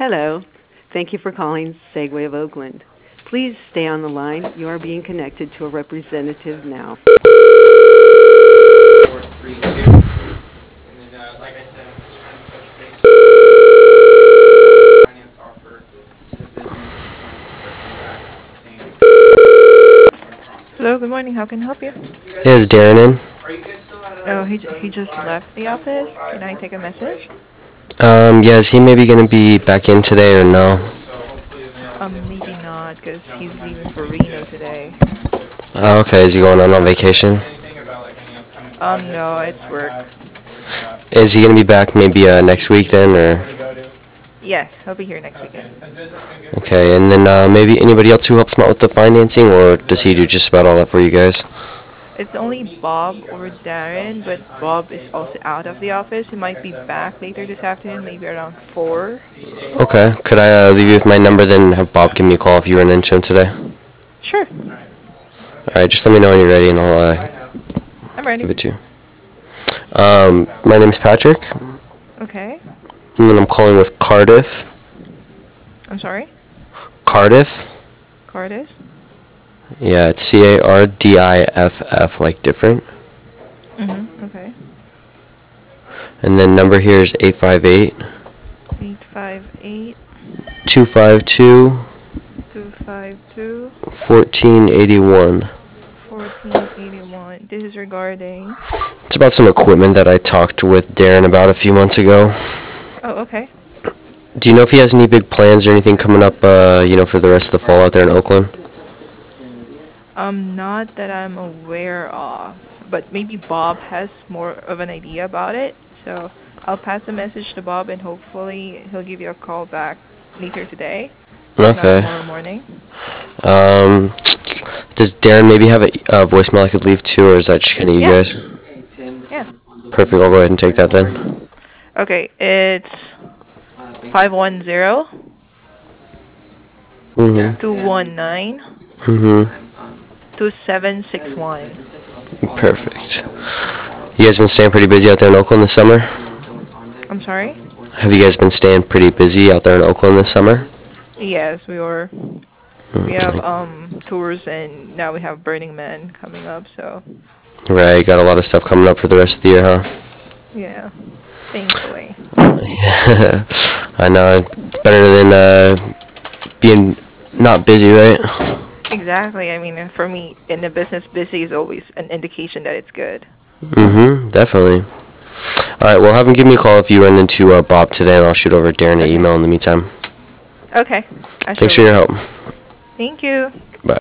Hello. Thank you for calling Segway of Oakland. Please stay on the line. You are being connected to a representative now. Hello, good morning. How can I help you? Hey, is Darren in? Oh, he just left the office. Can I take a message? Yeah, is he maybe gonna be back in today or no? Maybe not, cause he's leaving for Reno today. Oh, okay, is he going on vacation? No, it's work. Is he gonna be back maybe next week then, or? Yes, he'll be here next weekend. Okay, and then maybe anybody else who helps him out with the financing, or does he do just about all that for you guys? It's only Bob or Darren, but Bob is also out of the office. He might be back later this afternoon, maybe around 4. Okay, could I leave you with my number then have Bob give me a call if you run into him today? Sure, Alright, just let me know when you're ready and I'll I'm ready. give it to you. My name's Patrick, Okay, and then I'm calling with Cardiff. I'm sorry. Cardiff? Cardis? Yeah, it's Cardiff, like different. Okay. And then number here is 858 858 252 252 1481. 1481. This is regarding. It's about some equipment that I talked with Darren about a few months ago. Oh, okay. Do you know if he has any big plans or anything coming up, for the rest of the fall out there in Oakland? Not that I'm aware of, but maybe Bob has more of an idea about it. So I'll pass the message to Bob, and hopefully he'll give you a call back later today, if not Okay. tomorrow morning. Um, does Darren maybe have a voicemail I could leave too, or is that just kind of you Yeah, guys? yeah. Perfect, I'll go ahead and take that then. Okay, it's 510 Mm-hmm. 219 Mm-hmm. 2761. Perfect. You guys been staying pretty busy out there in Oakland this summer? I'm sorry? Have you guys been staying pretty busy out there in Oakland this summer? Yes, we were. We have Mm, tours, and now we have Burning Man coming up, so right, got a lot of stuff coming up for the rest of the year, huh? yeah, thankfully. Yeah, I know. It's better than being not busy, right? Exactly. I mean, for me, in the business, busy is always an indication that it's good. Mm-hmm, definitely. All right, well, have him give me a call if you run into Bob today, and I'll shoot over Darren an Okay. email in the meantime. Okay. I Thanks sure for your will. help. Thank you.